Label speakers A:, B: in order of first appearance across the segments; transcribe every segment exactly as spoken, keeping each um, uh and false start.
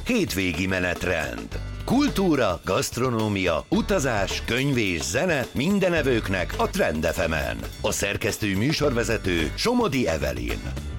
A: hétvégi menetrend. Kultúra, gasztronómia, utazás, könyv és zene minden evőknek a Trend ef emen. A szerkesztő műsorvezető Somodi Evelyn.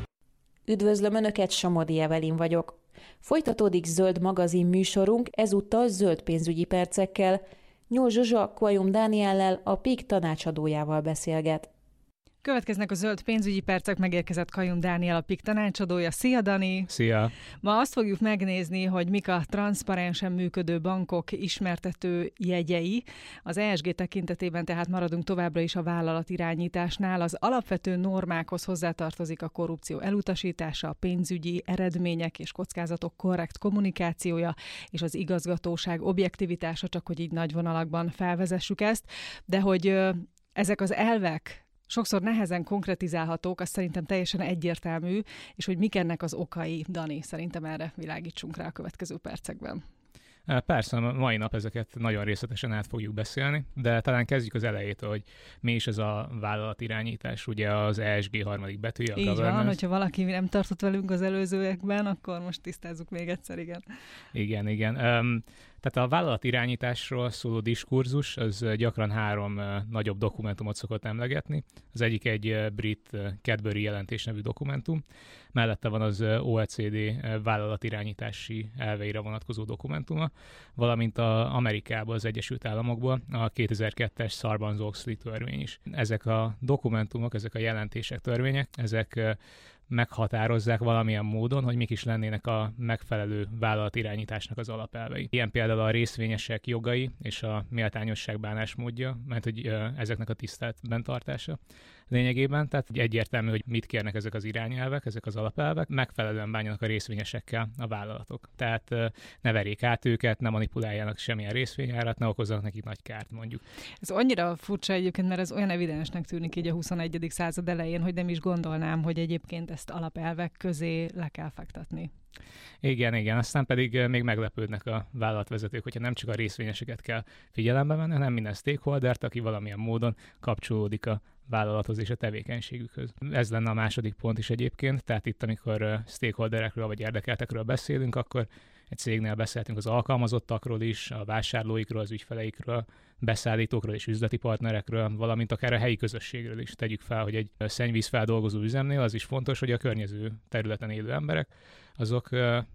B: Üdvözlöm Önöket, Somodi Evelyn vagyok. Folytatódik Zöld magazin műsorunk, ezúttal zöld pénzügyi percekkel. Nyúl Zsuzsa Kvalyum Dániellel, a pé i ká tanácsadójával beszélget.
C: Következnek a zöld pénzügyi percek, megérkezett Kvalyum Dániel, a pé i ká tanácsadója. Szia, Dani!
D: Szia!
C: Ma azt fogjuk megnézni, hogy mik a transzparensen működő bankok ismertető jegyei. Az e es gé tekintetében tehát maradunk továbbra is a vállalatirányításnál. Az alapvető normákhoz hozzátartozik a korrupció elutasítása, a pénzügyi eredmények és kockázatok korrekt kommunikációja, és az igazgatóság objektivitása, csak hogy így nagy vonalakban felvezessük ezt. De hogy ezek az elvek sokszor nehezen konkretizálhatók, az szerintem teljesen egyértelmű, és hogy mik ennek az okai, Dani, szerintem erre világítsunk rá a következő percekben.
D: Persze, a mai nap ezeket nagyon részletesen át fogjuk beszélni, de talán kezdjük az elejétől, hogy mi is ez a vállalatirányítás, ugye az e es gé harmadik betűje, a
C: Így
D: governance.
C: van, hogyha valaki nem tartott velünk az előzőekben, akkor most tisztázzuk még egyszer, igen.
D: Igen, igen. Um, Tehát a vállalatirányításról szóló diskurzus, az gyakran három uh, nagyobb dokumentumot szokott emlegetni. Az egyik egy uh, brit uh, Cadbury jelentés nevű dokumentum, mellette van az uh, o e cé dé uh, vállalatirányítási elveire vonatkozó dokumentuma, valamint a Amerikában, az Egyesült Államokból a kétezer-kettes Sarbanes-Oxley törvény is. Ezek a dokumentumok, ezek a jelentések, törvények, ezek uh, meghatározzák valamilyen módon, hogy mik is lennének a megfelelő vállalatirányításnak az alapelvei. Ilyen például a részvényesek jogai és a méltányosság bánásmódja, mert hogy ezeknek a tiszteletben tartása lényegében, tehát egyértelmű, hogy mit kérnek ezek az irányelvek, ezek az alapelvek, megfelelően bánjanak a részvényesekkel a vállalatok. Tehát ne verjék át őket, ne manipuláljanak semmilyen részvényárat, ne okozzanak nekik nagy kárt, mondjuk.
C: Ez annyira furcsa egyébként, mert ez olyan evidensnek tűnik így a huszonegyedik század elején, hogy nem is gondolnám, hogy egyébként ezt alapelvek közé le kell fektetni.
D: Igen, igen, aztán pedig még meglepődnek a vállalatvezetők, hogyha nem csak a részvényeseket kell figyelembe venni, hanem minden stakeholdert, aki valamilyen módon kapcsolódik a vállalathoz és a tevékenységükhöz. Ez lenne a második pont is egyébként, tehát itt, amikor stakeholderekről vagy érdekeltekről beszélünk, akkor egy cégnél beszéltünk az alkalmazottakról is, a vásárlóikról, az ügyfeleikről, beszállítókról és üzleti partnerekről, valamint akár a helyi közösségről is. Tegyük fel, hogy egy szennyvízfeldolgozó üzemnél az is fontos, hogy a környező területen élő emberek azok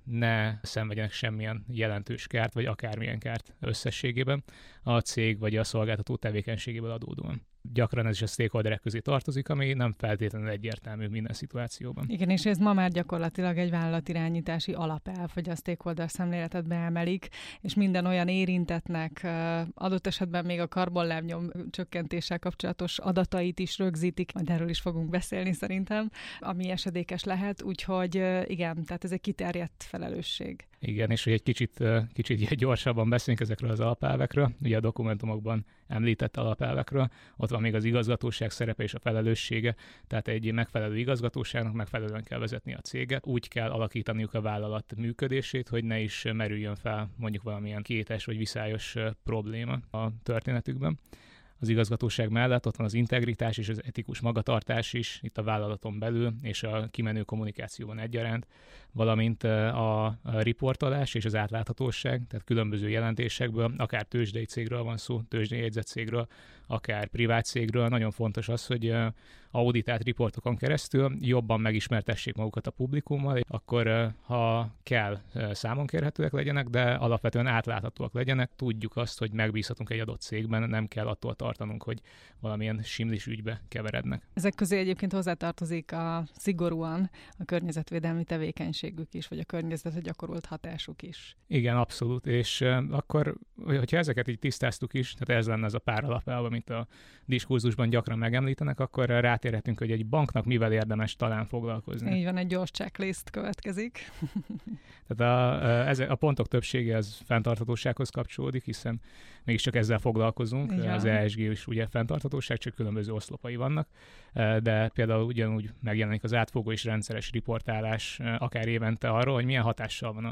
D: ne szenvedjenek semmilyen jelentős kárt, vagy akármilyen kárt összességében a cég vagy a szolgáltató tevékenységéből adódóan. Gyakran ez is a stakeholderek közé tartozik, ami nem feltétlenül egyértelmű minden szituációban.
C: Igen, és ez ma már gyakorlatilag egy vállalatirányítási alapelv, hogy a stakeholder szemléletet beemelik, és minden olyan érintetnek adott esetben még a karbonlábnyom csökkentéssel kapcsolatos adatait is rögzítik, majd erről is fogunk beszélni szerintem, ami esedékes lehet, úgyhogy igen, tehát ez egy kiterjedt felelősség.
D: Igen, és hogy egy kicsit, kicsit gyorsabban beszélünk ezekről az alapelvekről, ugye a dokumentumokban említett alapelvekről, ott van még az igazgatóság szerepe és a felelőssége, tehát egy megfelelő igazgatóságnak megfelelően kell vezetni a céget, úgy kell alakítaniuk a vállalat működését, hogy ne is merüljön fel mondjuk valamilyen kétes vagy viszályos probléma a történetükben. Az igazgatóság mellett ott van az integritás és az etikus magatartás is itt a vállalaton belül, és a kimenő kommunikációban egyaránt, valamint a riportolás és az átláthatóság, tehát különböző jelentésekből, akár tőzsdei cégről van szó, tőzsdei jegyzett cégről, akár privát cégről. Nagyon fontos az, hogy auditált riportokon keresztül jobban megismertessék magukat a publikummal, akkor ha kell, számon kérhetőek legyenek, de alapvetően átláthatóak legyenek. Tudjuk azt, hogy megbízhatunk egy adott cégben, nem kell attól tartanunk, hogy valamilyen simlis ügybe keverednek.
C: Ezek közé egyébként hozzátartozik a szigorúan a környezetvédelmi tevékenységük is, vagy a környezetre gyakorolt hatásuk is.
D: Igen, abszolút, és uh, akkor, hogyha ezeket így tisztáztuk is, tehát ez lenne az a pár alapelv, amit a diskurzusban gyakran megemlítenek, akkor rátérhetünk, hogy egy banknak mivel érdemes talán foglalkozni.
C: Így van, egy gyors checklist következik.
D: Tehát a, ez, a pontok többsége az fenntarthatósághoz kapcsolódik, hiszen mégiscsak ezzel foglalkozunk. Igen. Az e es gé is ugye fenntarthatóság, csak különböző oszlopai vannak, de például ugyanúgy megjelenik az átfogó és rendszeres riportálás akár évente arról, hogy milyen hatással van a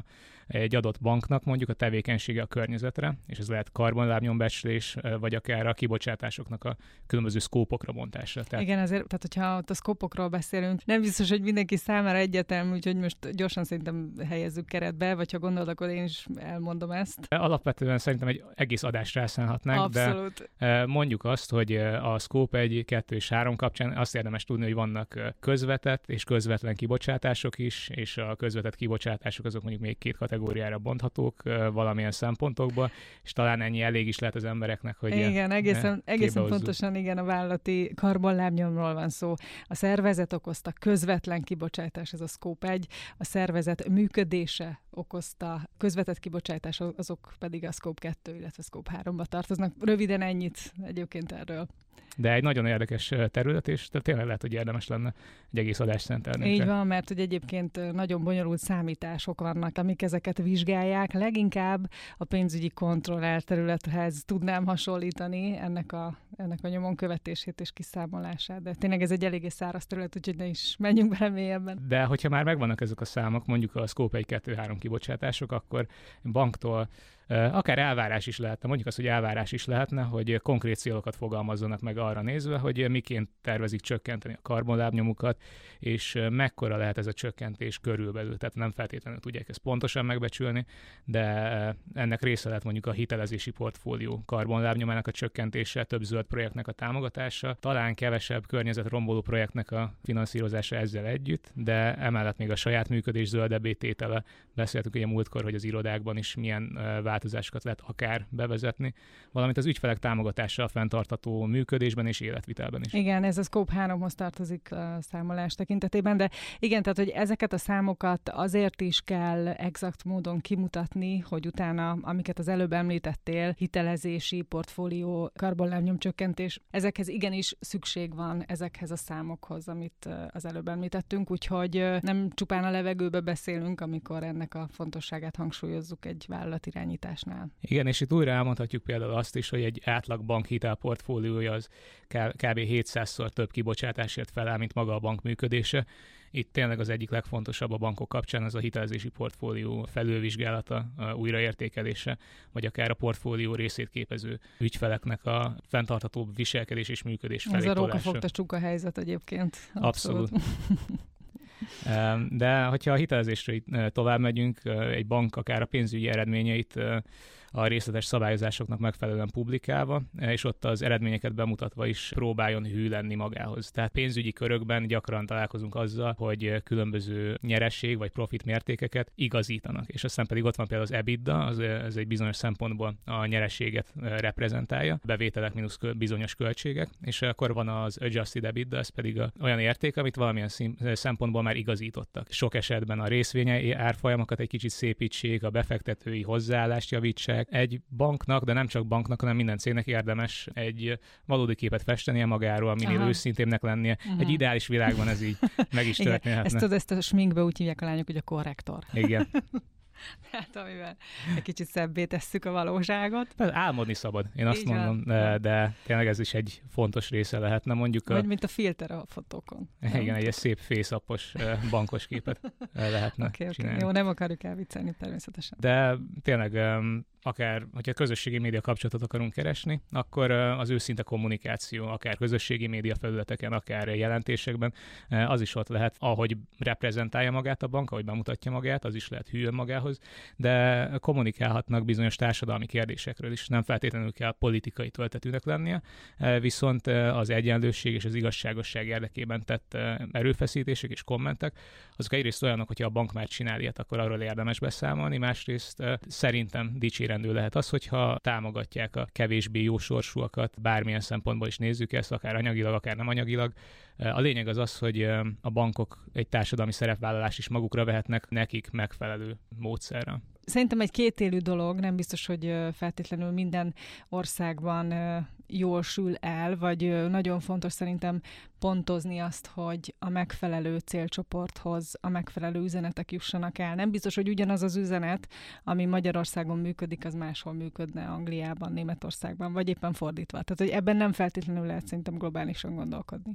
D: egy adott banknak mondjuk a tevékenysége a környezetre, és ez lehet karbonlábnyombecslés, vagy akár a kibocsátásoknak a különböző szkópokra bontása.
C: Tehát... Igen, azért, tehát hogyha ott a szkópokról beszélünk, nem biztos, hogy mindenki számára egyetemű, úgyhogy most gyorsan szerintem helyezzük keretbe, vagy ha gondolod, akkor én is elmondom ezt.
D: Alapvetően szerintem egy egész adást rászánhatnánk,
C: Abszolút.
D: De mondjuk azt, hogy a Scope egy, kettő és három kapcsán azt érdemes tudni, hogy vannak közvetett és közvetlen kibocsátások is, és a közvetett kibocsátások azok mondjuk még két kategóriára bonthatók valamilyen szempontokból, és talán ennyi elég is lehet az embereknek, hogy
C: igen, egészen, egészen pontosan igen, a vállalati karbonlábnyomról van szó. A szervezet okozta közvetlen kibocsátás, ez a Scope egy, a szervezet működése okozta közvetett kibocsátás, azok pedig a Scope kettő, illetve Scope háromba tartoznak. Röviden ennyit egyébként erről.
D: De egy nagyon érdekes terület, és tényleg lehet, hogy érdemes lenne egy egész adást szentelni.
C: Így van, mert hogy egyébként nagyon bonyolult számítások vannak, amik ezeket vizsgálják. Leginkább a pénzügyi kontroller területhez tudnám hasonlítani ennek a, ennek a nyomon követését és kiszámolását. De tényleg ez egy eléggé száraz terület, úgyhogy ne is menjünk bele mélyebben.
D: De hogyha már megvannak ezek a számok, mondjuk a Scope egy, kettő, három kibocsátások, akkor banktól akár elvárás is lehetne, mondjuk azt, hogy elvárás is lehetne, hogy konkrét célokat fogalmazzanak meg arra nézve, hogy miként tervezik csökkenteni a karbonlábnyomukat, és mekkora lehet ez a csökkentés körülbelül. Tehát nem feltétlenül tudják ezt pontosan megbecsülni, de ennek része lehet mondjuk a hitelezési portfólió karbonlábnyomának a csökkentése, több zöld projektnek a támogatása, talán kevesebb környezetromboló projektnek a finanszírozása ezzel együtt, de emellett még a saját működés zöldebbé tétele. Beszéltük ugye múltkor, hogy az irodákban is milyen változásokat lehet akár bevezetni, valamint az ügyfelek támogatása a fenntartható működésben és életvitelben is.
C: Igen, ez a Scope háromhoz tartozik a számolás tekintetében, de igen, tehát hogy ezeket a számokat azért is kell exakt módon kimutatni, hogy utána, amiket az előbb említettél, hitelezési, portfólió, karbonlábnyomcsökkentés, ezekhez igenis szükség van ezekhez a számokhoz, amit az előbb említettünk, úgyhogy nem csupán a levegőbe beszélünk, amikor ennek a fontosságát hangsúlyozzuk egy vállalatirányításnál.
D: Igen, és itt újra elmondhatjuk például azt is, hogy egy átlag bank hitelportfóliója az kb. hétszázszor több kibocsátásért felel, mint maga a bank működése. Itt tényleg az egyik legfontosabb a bankok kapcsán az a hitelezési portfólió felülvizsgálata, a újraértékelése, vagy akár a portfólió részét képező ügyfeleknek a fenntarthatóbb viselkedés és működés felé tolása.
C: Ez a rókafogta csuka helyzet egyébként.
D: Abszolút. Abszolút. De hogyha a hitelezésre tovább megyünk, egy bank akár a pénzügyi eredményeit a részletes szabályozásoknak megfelelően publikálva, és ott az eredményeket bemutatva is próbáljon hű lenni magához. Tehát pénzügyi körökben gyakran találkozunk azzal, hogy különböző nyeresség vagy profit mértékeket igazítanak. És aztán pedig ott van például az EBITDA, az, ez egy bizonyos szempontból a nyerességet reprezentálja, bevételek mínusz bizonyos költségek, és akkor van az adjusted EBITDA, ez pedig a, olyan érték, amit valamilyen szempontból már igazítottak. Sok esetben a részvényei árfolyamokat egy kicsit szépítsék, a befektetői hozzáállást javítsák. Egy banknak, de nem csak banknak, hanem minden cégnek érdemes egy valódi képet festenie magáról, minél Aha. őszintébbnek lennie. Aha. Egy ideális világban ez így meg is történhetne.
C: Ezt tudod, ezt a sminkbe úgy hívják a lányok, hogy a korrektor.
D: Igen.
C: Hát amivel egy kicsit szebbé tesszük a valóságot.
D: Álmodni szabad, én azt Így mondom, de, de tényleg ez is egy fontos része lehetne mondjuk.
C: Vagy
D: a...
C: mint a filter a fotókon.
D: Igen, egy szép face-upos bankos képet lehetne
C: okay,
D: csinálni.
C: Okay. Jó, nem akarjuk elviccelni természetesen.
D: De tényleg akár, hogyha közösségi média kapcsolatot akarunk keresni, akkor az őszinte kommunikáció, akár közösségi média felületeken, akár jelentésekben, az is ott lehet, ahogy reprezentálja magát a bank, ahogy bemutatja magát, az is lehet hű önmagához, de kommunikálhatnak bizonyos társadalmi kérdésekről is. Nem feltétlenül kell politikai töltetűnek lennie, viszont az egyenlőség és az igazságosság érdekében tett erőfeszítések és kommentek, azok egyrészt olyanok, hogyha a bank már csinál ilyet, akkor arról érdemes beszámolni, másrészt szerintem dicsérendő lehet az, hogyha támogatják a kevésbé jó sorsúakat, bármilyen szempontból is nézzük ezt, akár anyagilag, akár nem anyagilag. A lényeg az az, hogy a bankok egy társadalmi szerepvállalást is magukra vehetnek nekik megfelelő módszerrel.
C: Szerintem egy kétélű dolog, nem biztos, hogy feltétlenül minden országban jól sül el, vagy nagyon fontos szerintem pontozni azt, hogy a megfelelő célcsoporthoz a megfelelő üzenetek jussanak el. Nem biztos, hogy ugyanaz az üzenet, ami Magyarországon működik, az máshol működne, Angliában, Németországban, vagy éppen fordítva. Tehát, hogy ebben nem feltétlenül lehet szerintem globálisan gondolkodni.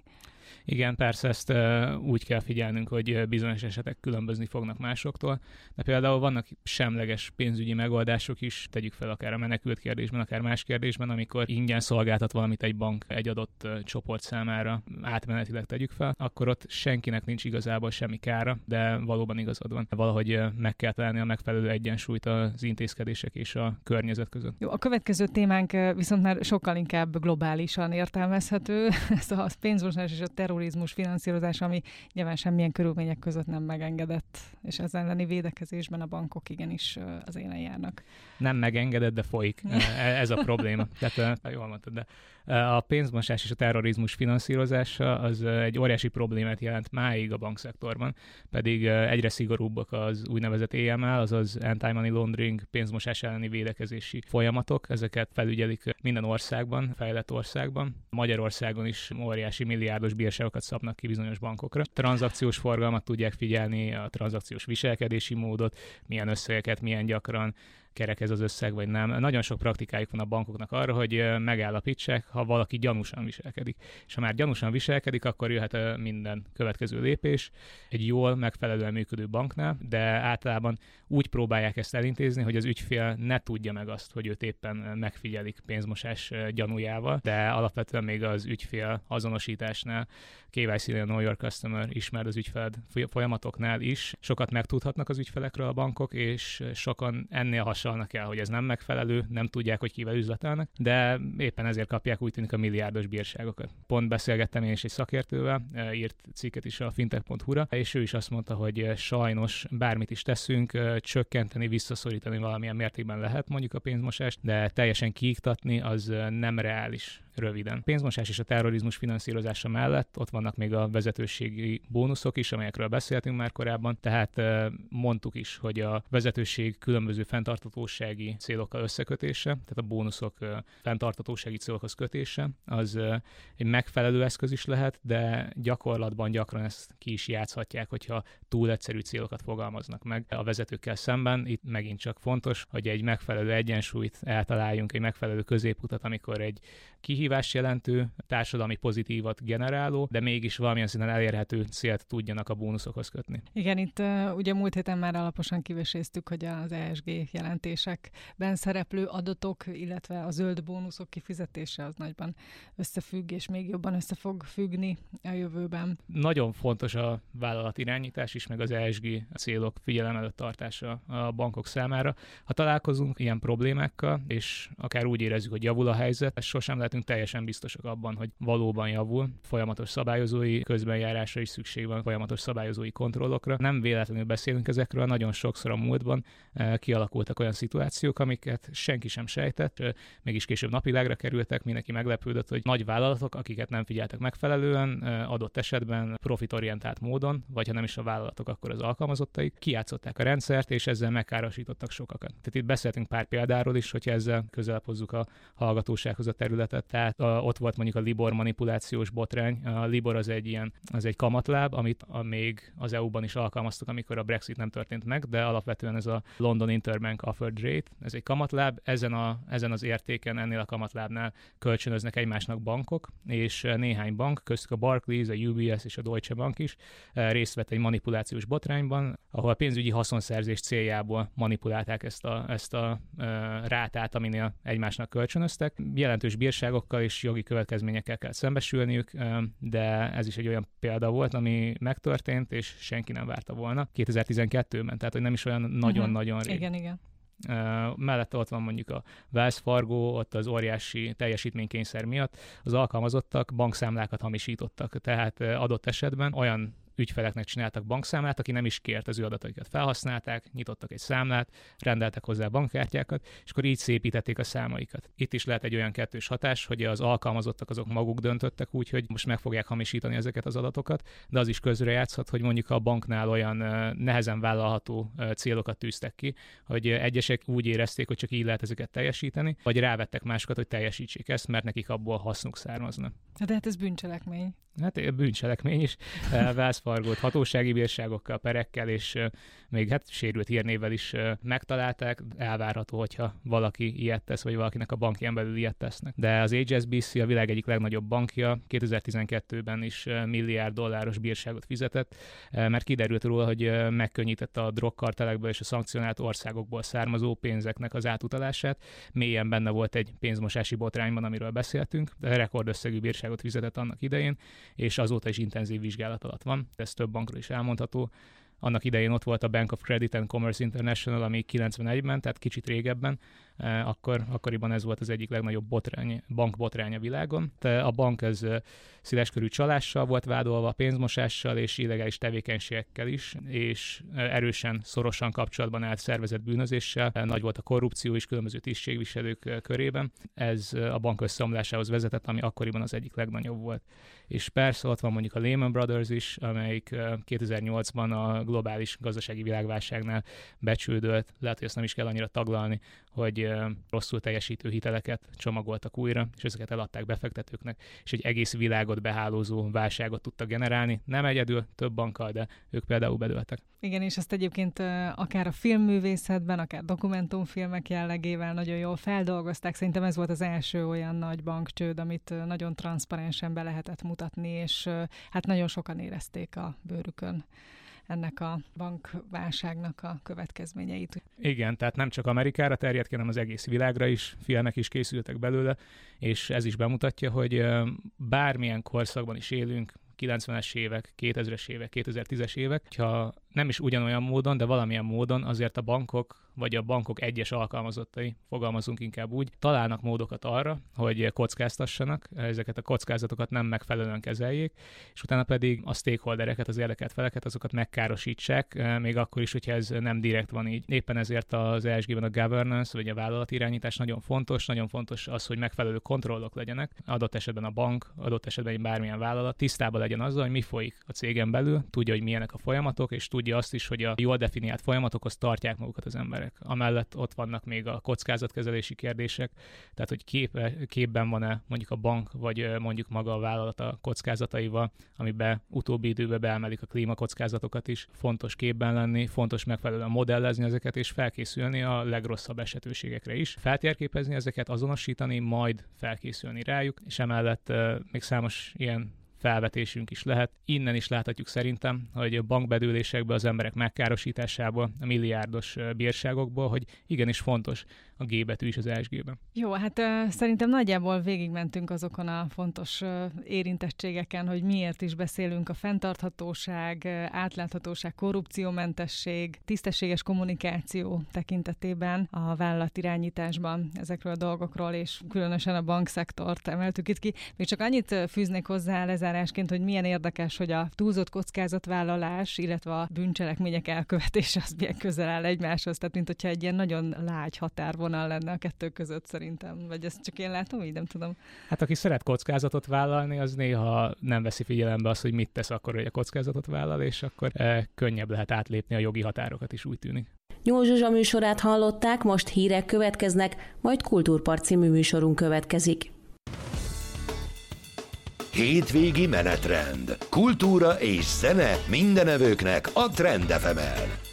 D: Igen, persze ezt uh, úgy kell figyelnünk, hogy bizonyos esetek különbözni fognak másoktól, de például vannak semleges pénzügyi megoldások is, tegyük fel akár a menekült kérdésben, akár más kérdésben, amikor ingyen szolgáltat valamit egy bank egy adott uh, csoport számára, átmenetileg tegyük fel, akkor ott senkinek nincs igazából semmi kára, de valóban igazad van. Valahogy uh, meg kell találni a megfelelő egyensúlyt az intézkedések és a környezet között.
C: Jó, a következő témánk viszont már sokkal inkább globálisan értelmezhető, ez a pénzmosás és a terrorizmus finanszírozás, ami nyilván semmilyen körülmények között nem megengedett, és az elleni védekezésben a bankok igenis az élen járnak.
D: Nem megengedett, de folyik. Ez a probléma. Tehát, jól mondtad, de a pénzmosás és a terrorizmus finanszírozása az egy óriási problémát jelent máig a bankszektorban, pedig egyre szigorúbbak az úgynevezett á em el, azaz Anti-Money Laundering, pénzmosás elleni védekezési folyamatok. Ezeket felügyelik minden országban, fejlett országban. Magyarországon is óriási milliárdos bírságokat szabnak ki bizonyos bankokra. Tranzakciós forgalmat tudják figyelni, a tranzakciós viselkedési módot, milyen összegeket, milyen gyakran kerek ez az összeg, vagy nem. Nagyon sok praktikájuk van a bankoknak arra, hogy megállapítsák, ha valaki gyanúsan viselkedik. És ha már gyanúsan viselkedik, akkor jöhet minden következő lépés egy jól, megfelelően működő banknál, de általában úgy próbálják ezt elintézni, hogy az ügyfél ne tudja meg azt, hogy őt éppen megfigyelik pénzmosás gyanújával, de alapvetően még az ügyfél azonosításnál, ké vé cé, a Know Your Customer ismert az ügyfeled folyamatoknál is sokat megtudhatnak az ügyfelekről a bankok, és sokan ennél hasonlnak el, hogy ez nem megfelelő, nem tudják, hogy kivel üzletelnek, de éppen ezért kapják úgy tűnik a milliárdos bírságokat. Pont beszélgettem én is egy szakértővel, írt cikket is a fintech pont hu-ra, és ő is azt mondta, hogy sajnos bármit is teszünk, csökkenteni, visszaszorítani valamilyen mértékben lehet mondjuk a pénzmosást, de teljesen kiiktatni az nem reális. Röviden. Pénzmosás és a terrorizmus finanszírozása mellett ott vannak még a vezetőségi bónuszok is, amelyekről beszéltünk már korábban, tehát mondtuk is, hogy a vezetőség különböző fenntarthatósági célokkal összekötése, tehát a bónuszok fenntarthatósági célokhoz kötése, az egy megfelelő eszköz is lehet, de gyakorlatban gyakran ezt ki is játszhatják, hogyha túl egyszerű célokat fogalmaznak meg a vezetőkkel szemben. Itt megint csak fontos, hogy egy megfelelő egyensúlyt eltaláljunk, egy megfelelő középutat, amikor egy kihívást jelentő, társadalmi pozitívat generáló, de mégis valamilyen szinten elérhető célt tudjanak a bónuszokhoz kötni.
C: Igen, itt uh, ugye múlt héten már alaposan kiveséztük, hogy az é es gé jelentésekben szereplő adatok, illetve a zöld bónuszok kifizetése az nagyban összefügg, és még jobban össze fog függni a jövőben.
D: Nagyon fontos a vállalatirányítás is, meg az é es gé célok figyelem előtt tartása a bankok számára. Ha találkozunk ilyen problémákkal, és akár úgy érezzük, hogy javul a helyzet, sosem lehetünk teljesen biztosak abban, hogy valóban javul. Folyamatos szabályozói közbenjárásra is szükség van, folyamatos szabályozói kontrollokra. Nem véletlenül beszélünk ezekről, nagyon sokszor a múltban eh, kialakultak olyan szituációk, amiket senki sem sejtett, eh, mégis később napvilágra kerültek, mindenki meglepődött, hogy nagy vállalatok, akiket nem figyeltek megfelelően, eh, adott esetben profitorientált módon, vagy ha nem is a vállalatok, akkor az alkalmazottaik, kijátszották a rendszert, és ezzel megkárosítottak sokakat. Tehát itt beszéltünk pár példáról is, hogyha ezzel közelebb hozzuk a hallgatósághoz a területet. Tehát a, ott volt mondjuk a Libor manipulációs botrány. A Libor az egy ilyen, az egy kamatláb, amit a, még az é u-ban is alkalmaztak, amikor a Brexit nem történt meg, de alapvetően ez a London Interbank Offered Rate, ez egy kamatláb, ezen, a, ezen az értéken, ennél a kamatlábnál kölcsönöznek egymásnak bankok, és néhány bank, köztük a Barclays, a u bé es és a Deutsche Bank is részt vett egy manipulációs botrányban, ahol a pénzügyi haszonszerzés céljából manipulálták ezt a, ezt a uh, rátát, aminél egymásnak kölcsönöztek. Jelentős bírságokkal és jogi következményekkel kell szembesülniük, de ez is egy olyan példa volt, ami megtörtént, és senki nem várta volna. kétezer-tizenkettőben, tehát hogy nem is olyan nagyon-nagyon
C: uh-huh.
D: rég.
C: Igen, igen.
D: Uh, mellette ott van mondjuk a Wells Fargo, ott az óriási teljesítménykényszer miatt az alkalmazottak bankszámlákat hamisítottak, tehát uh, adott esetben olyan ügyfeleknek csináltak bankszámlát, aki nem is kért, az ő adataikat felhasználták, nyitottak egy számlát, rendeltek hozzá bankkártyákat, és akkor így szépítették a számaikat. Itt is lehet egy olyan kettős hatás, hogy az alkalmazottak azok maguk döntöttek úgy, hogy most meg fogják hamisítani ezeket az adatokat, de az is közrejátszhat, hogy mondjuk a banknál olyan nehezen vállalható célokat tűztek ki, hogy egyesek úgy érezték, hogy csak így lehet ezeket teljesíteni, vagy rávettek másokat, hogy teljesítsék ezt, mert nekik abból hasznuk származna.
C: De hát ez bűncselekmény.
D: Hát bűncselekmény is. Wells Fargo-t hatósági bírságokkal, perekkel, és még hát sérült hírnévvel is megtalálták. Elvárható, hogyha valaki ilyet tesz, vagy valakinek a bankján belül ilyet tesznek. De az há es bé cé a világ egyik legnagyobb bankja, kétezer-tizenkettőben is milliárd dolláros bírságot fizetett, mert kiderült róla, hogy megkönnyítette a drogkartelekből és a szankcionált országokból származó pénzeknek az átutalását. Mélyen benne volt egy pénzmosási botrányban, amiről beszéltünk, de rekordösszegű bírságot fizetett annak idején, és azóta is intenzív vizsgálat alatt van. Ez több bankról is elmondható. Annak idején ott volt a Bank of Credit and Commerce International, ami kilencvenegyben, tehát kicsit régebben, akkor, akkoriban ez volt az egyik legnagyobb botrány, bankbotrány a világon. De a bank ez széleskörű csalással volt vádolva, pénzmosással és illegális tevékenységekkel is, és erősen, szorosan kapcsolatban állt szervezett bűnözéssel. Nagy volt a korrupció is különböző tisztségviselők körében. Ez a bank összeomlásához vezetett, ami akkoriban az egyik legnagyobb volt. És persze ott van mondjuk a Lehman Brothers is, amelyik kétezer-nyolcban a globális gazdasági világválságnál becsődölt. Lehet, hogy ezt nem is kell annyira taglalni, hogy rosszul teljesítő hiteleket csomagoltak újra, és ezeket eladták befektetőknek, és egy egész világot behálózó válságot tudtak generálni. Nem egyedül, több bankkal, de ők például bedőltek.
C: Igen, és ezt egyébként akár a filmművészetben, akár dokumentumfilmek jellegével nagyon jól feldolgozták. Szerintem ez volt az első olyan nagy bankcsőd, amit nagyon transzparensen be lehetett mutatni, és hát nagyon sokan érezték a bőrükön ennek a bankválságnak a következményeit.
D: Igen, tehát nem csak Amerikára terjedt ki, hanem az egész világra is, filmek is készültek belőle, és ez is bemutatja, hogy bármilyen korszakban is élünk, kilencvenes évek, kétezres évek, kétezer-tízes évek, ha nem is ugyanolyan módon, de valamilyen módon azért a bankok, vagy a bankok egyes alkalmazottai, fogalmazunk inkább úgy, találnak módokat arra, hogy kockáztassanak, ezeket a kockázatokat nem megfelelően kezeljék, és utána pedig a stakeholdereket, az érdekelt feleket, azokat megkárosítsák, még akkor is, hogyha ez nem direkt van így. Éppen ezért az é es gében a governance, vagy a vállalatirányítás nagyon fontos, nagyon fontos az, hogy megfelelő kontrollok legyenek, adott esetben a bank, adott esetben bármilyen vállalat tisztában legyen azzal, hogy mi folyik a cégen belül, tudja, hogy milyenek a folyamatok, és tudja azt is, hogy a jól definiált folyamatokhoz tartják magukat az emberek. Amellett ott vannak még a kockázatkezelési kérdések, tehát hogy kép, képben van-e mondjuk a bank, vagy mondjuk maga a vállalat a kockázataival, amiben utóbbi időben beemelik a klímakockázatokat is. Fontos képben lenni, fontos megfelelően modellezni ezeket, és felkészülni a legrosszabb esetőségekre is. Feltérképezni ezeket, azonosítani, majd felkészülni rájuk, és emellett uh, még számos ilyen felvetésünk is lehet. Innen is láthatjuk szerintem, hogy a bankbedőlésekből, az emberek megkárosításából, a milliárdos bírságokból, hogy igenis fontos a G betű is az é es gében.
C: Jó, hát uh, szerintem nagyjából végigmentünk azokon a fontos uh, érintettségeken, hogy miért is beszélünk a fenntarthatóság, uh, átláthatóság, korrupciómentesség, tisztességes kommunikáció tekintetében a vállalatirányításban ezekről a dolgokról, és különösen a bankszektort emeltük itt ki. Még csak annyit fűznék hozzá lezárásként, hogy milyen érdekes, hogy a túlzott kockázatvállalás, illetve a bűncselekmények elkövetése az milyen közel áll egymáshoz, tehát mint hogyha egy ilyen nagyon lágy határvonal lenne a kettő között szerintem, vagy ezt csak én látom, így nem tudom.
D: Hát aki szeret kockázatot vállalni, az néha nem veszi figyelembe azt, hogy mit tesz akkor, hogy a kockázatot vállal, és akkor eh, könnyebb lehet átlépni a jogi határokat is, úgy tűnik.
B: Nyúl Zsuzsa műsorát hallották, most hírek következnek, majd Kultúrpart című műsorunk következik.
A: Hétvégi menetrend. Kultúra és zene mindenevőknek a Trend ef emen.